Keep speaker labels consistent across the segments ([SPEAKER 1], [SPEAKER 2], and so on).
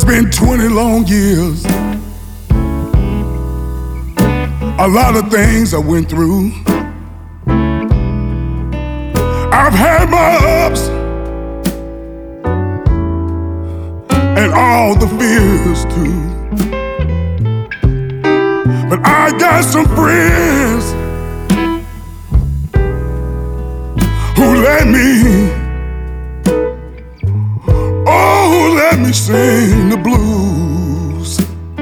[SPEAKER 1] been 20 long years. A lot of things I went through. I've had my ups and all the fears too. But I got some friends who let me, oh, let me sing the blues.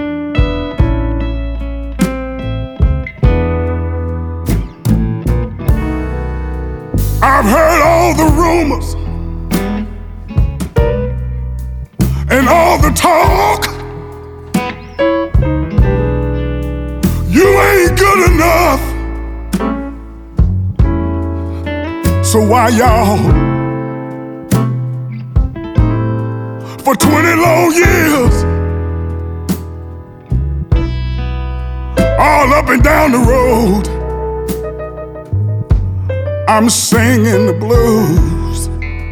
[SPEAKER 1] I've heard all the rumors and all the talk. You ain't good enough. So why y'all, for 20 long years, all up and down the road, I'm singing the blues.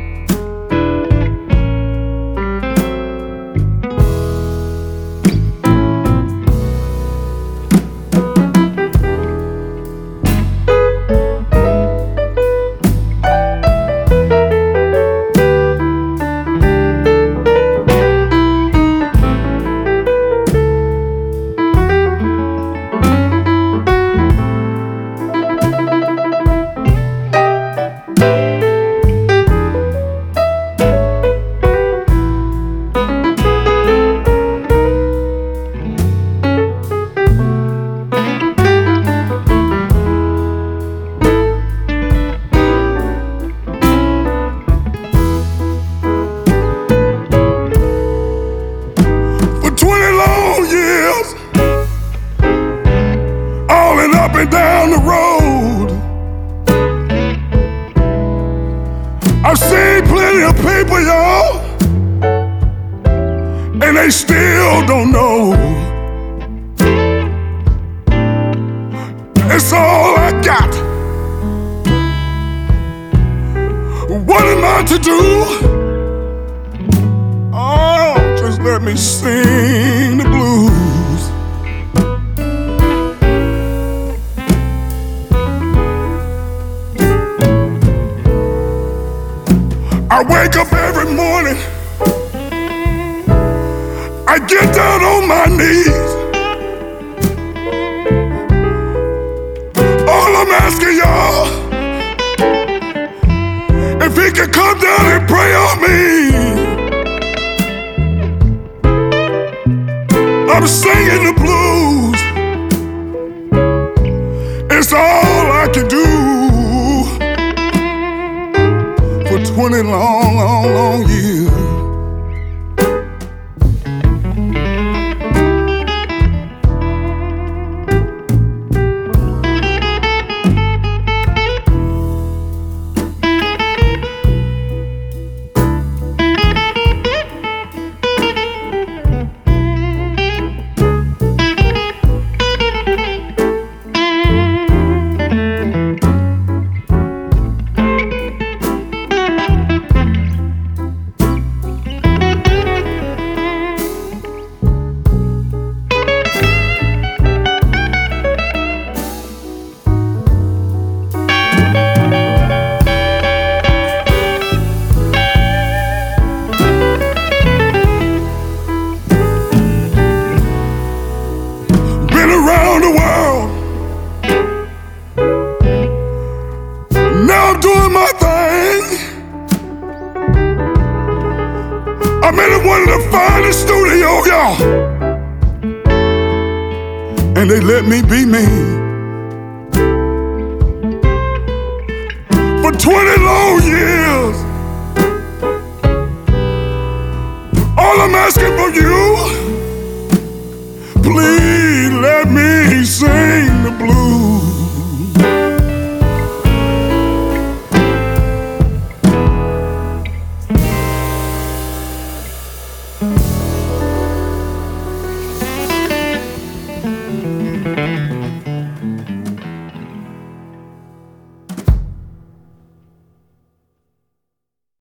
[SPEAKER 1] Up and down the road, I've seen plenty of people, y'all, and they still don't know. It's all I got. What am I to do? Oh, just let me sing the blues. I wake up every morning, I get down on my knees. All I'm asking y'all, if he could come down and pray on me. I'm singing the blues. It's all I can do. 20 long, long, long years. Doing my thing. I'm in one of the finest studios, y'all, and they let me be me. For 20 long years